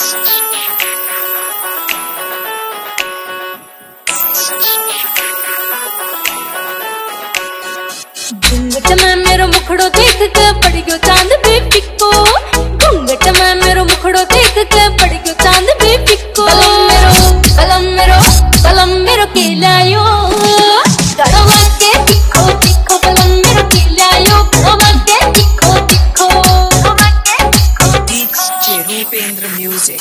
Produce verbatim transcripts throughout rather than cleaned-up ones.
घूंघट में मेरो मुखड़ो देख के पड़ गयो चांद भी फिक्को। घूंघट में मेरो मुखड़ो देख के पड़ गयो चांद भी फिक्को। कलम मेरो कलम मेरो कलम मेरो के लायो गड़वा के तिखो तिखो। कलम मेरो के लायो गड़वा के तिखो तिखो। गड़वा के तिखो। DJ Rupendra music.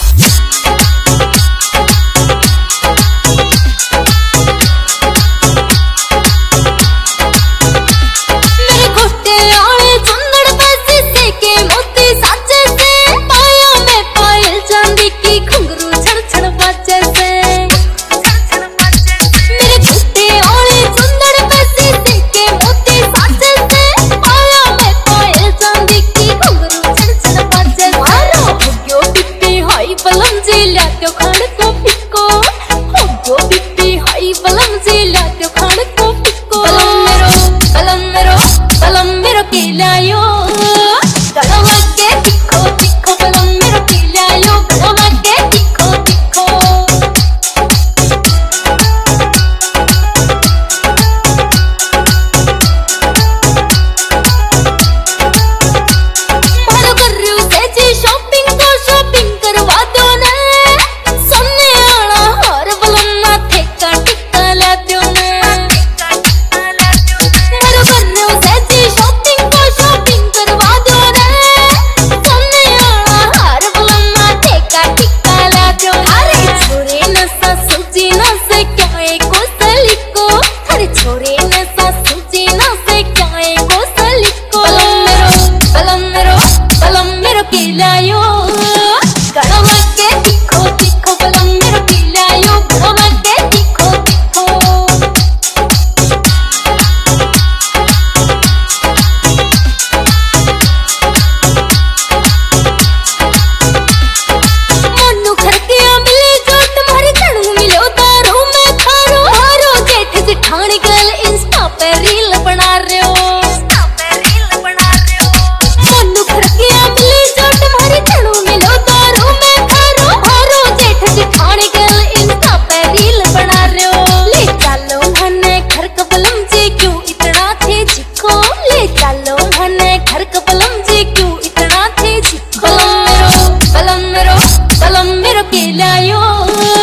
कलम मेरो कलम मेरो के लायो।